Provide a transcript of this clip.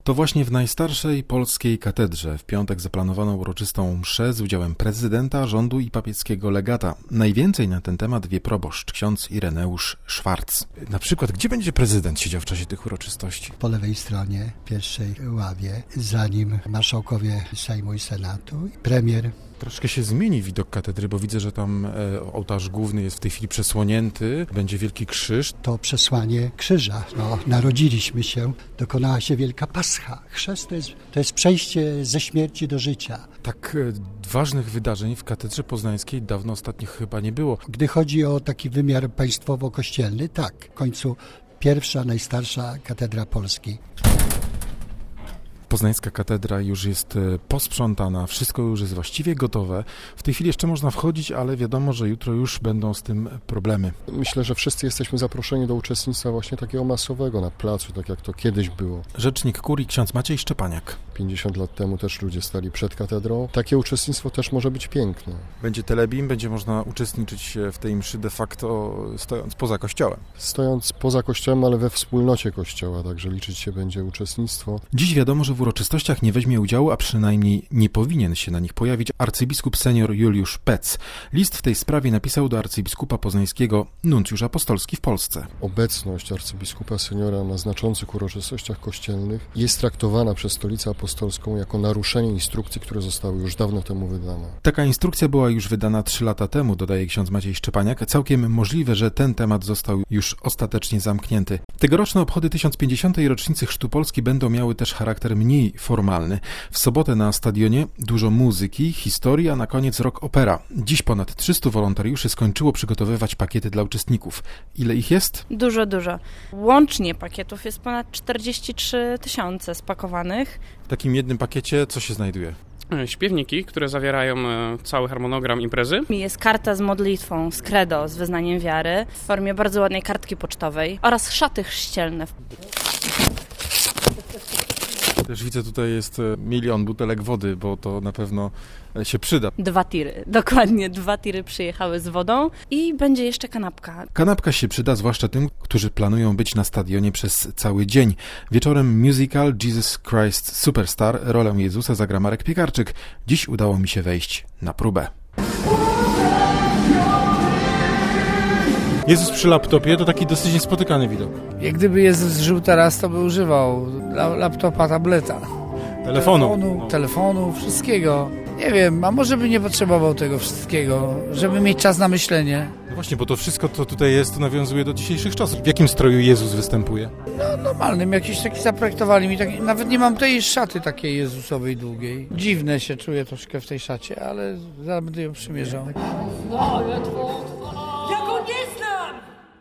To właśnie w najstarszej polskiej katedrze w piątek zaplanowano uroczystą mszę z udziałem prezydenta, rządu i papieckiego legata. Najwięcej na ten temat wie proboszcz, ksiądz Ireneusz Szwarc. Na przykład, gdzie będzie prezydent siedział w czasie tych uroczystości? Po lewej stronie, pierwszej ławie, za nim marszałkowie Sejmu i Senatu i premier. Troszkę się zmieni widok katedry, bo widzę, że tam ołtarz główny jest w tej chwili przesłonięty, będzie wielki krzyż. To przesłanie krzyża. Narodziliśmy się, dokonała się wielka Pascha. Chrzest to jest przejście ze śmierci do życia. Tak ważnych wydarzeń w katedrze poznańskiej dawno ostatnio chyba nie było. Gdy chodzi o taki wymiar państwowo-kościelny, tak, w końcu pierwsza, najstarsza katedra Polski. Poznańska katedra już jest posprzątana, wszystko już jest właściwie gotowe. W tej chwili jeszcze można wchodzić, ale wiadomo, że jutro już będą z tym problemy. Myślę, że wszyscy jesteśmy zaproszeni do uczestnictwa właśnie takiego masowego na placu, tak jak to kiedyś było. Rzecznik kurii ksiądz Maciej Szczepaniak. 50 lat temu też ludzie stali przed katedrą. Takie uczestnictwo też może być piękne. Będzie telebim, będzie można uczestniczyć w tej mszy de facto stojąc poza kościołem. Stojąc poza kościołem, ale we wspólnocie kościoła, także liczyć się będzie uczestnictwo. Dziś wiadomo, że w uroczystościach nie weźmie udziału, a przynajmniej nie powinien się na nich pojawić arcybiskup senior Juliusz Pec. List w tej sprawie napisał do arcybiskupa poznańskiego nuncjusz apostolski w Polsce. Obecność arcybiskupa seniora na znaczących uroczystościach kościelnych jest traktowana przez Stolicę Apostolską jako naruszenie instrukcji, które zostały już dawno temu wydane. Taka instrukcja była już wydana 3 lata temu, dodaje ksiądz Maciej Szczepaniak. Całkiem możliwe, że ten temat został już ostatecznie zamknięty. Tegoroczne obchody 1050. rocznicy Chrztu Polski będą miały też charakter mniej formalny. W sobotę na stadionie dużo muzyki, historii, a na koniec rock opera. Dziś ponad 300 wolontariuszy skończyło przygotowywać pakiety dla uczestników. Ile ich jest? Dużo. Łącznie pakietów jest ponad 43 000 spakowanych. W takim jednym pakiecie co się znajduje? Śpiewniki, które zawierają cały harmonogram imprezy. Jest karta z modlitwą, z credo, z wyznaniem wiary w formie bardzo ładnej kartki pocztowej oraz szaty chrzcielne. Też widzę, tutaj jest 1 milion butelek wody, bo to na pewno się przyda. 2 tiry, dokładnie 2 tiry przyjechały z wodą i będzie jeszcze kanapka. Kanapka się przyda zwłaszcza tym, którzy planują być na stadionie przez cały dzień. Wieczorem musical Jesus Christ Superstar, rolę Jezusa zagra Marek Piekarczyk. Dziś udało mi się wejść na próbę. Jezus przy laptopie to taki dosyć niespotykany widok. Jak gdyby Jezus żył teraz, to by używał laptopa, tableta. Telefonu, wszystkiego. Nie wiem, a może by nie potrzebował tego wszystkiego, żeby mieć czas na myślenie. No właśnie, bo to wszystko, co tutaj jest, to nawiązuje do dzisiejszych czasów. W jakim stroju Jezus występuje? No normalnym, jakiś taki zaprojektowali mi, nawet nie mam tej szaty takiej Jezusowej długiej. Dziwne się czuję troszkę w tej szacie, ale zaraz będę ją przymierzał. Ja go nie znam!